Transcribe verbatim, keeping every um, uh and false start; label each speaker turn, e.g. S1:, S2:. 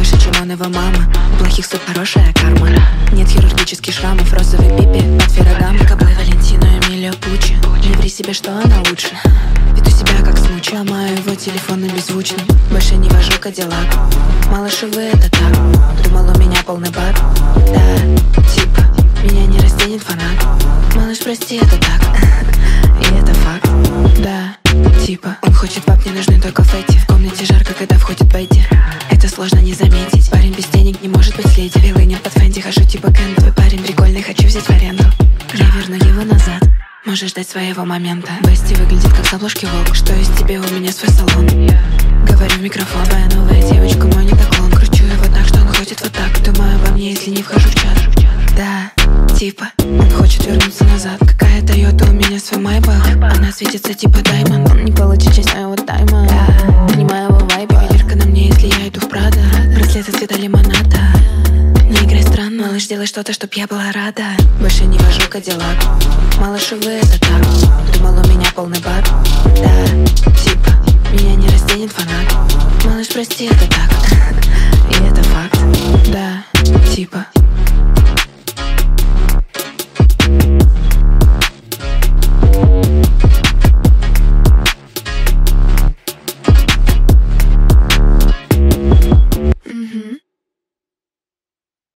S1: больше, чем он его мама. У плохих суд хорошая карма. Нет хирургических шрамов, розовый пипи от Феррагамо. Каблы Валентино, Эмилио Пуччи. Не ври себе, что она лучше. Веду себя как смуч. Ломаю его телефон на беззвучный. Больше не вожу Кадиллак. Малыши, вы это так. Думал, у меня полный бак. Да, типа, меня не растянет фанат. Малыш, прости, это так. И это факт. Да, типа, он хочет пап, не нужны только фэти. В комнате жарко, когда входит Бетти. Это сложно не заметить. Парень без денег не может быть леди. Вилынин под Фэнди, хожу типа Кэн. Твой парень прикольный, хочу взять в аренду. Я верну его назад. Можешь ждать своего момента. Бести выглядит как с обложки Волк. Что из тебя, у меня свой салон. Говорю в микрофон, твоя новая девочка, мой недоклон. Кручу его так, что он ходит вот так. Думаю обо мне, если не вхожу в чат. Да, типа, он хочет вернуться назад. Какая Тойота, у меня свой Майбах. Она светится типа Даймонд. Он не получит часть моего тайма. Да, понимаю его вайбы. Ювелирка на мне, если я иду в Прадо. Браслеты цвета лимонада. Не играй странно, малыш, делай что-то, чтоб я была рада. Больше не вожу Кадиллак. Малыши, вы это так. Думал, у меня полный бак. Да, типа, меня не растянет фанат. Малыш, прости, это так.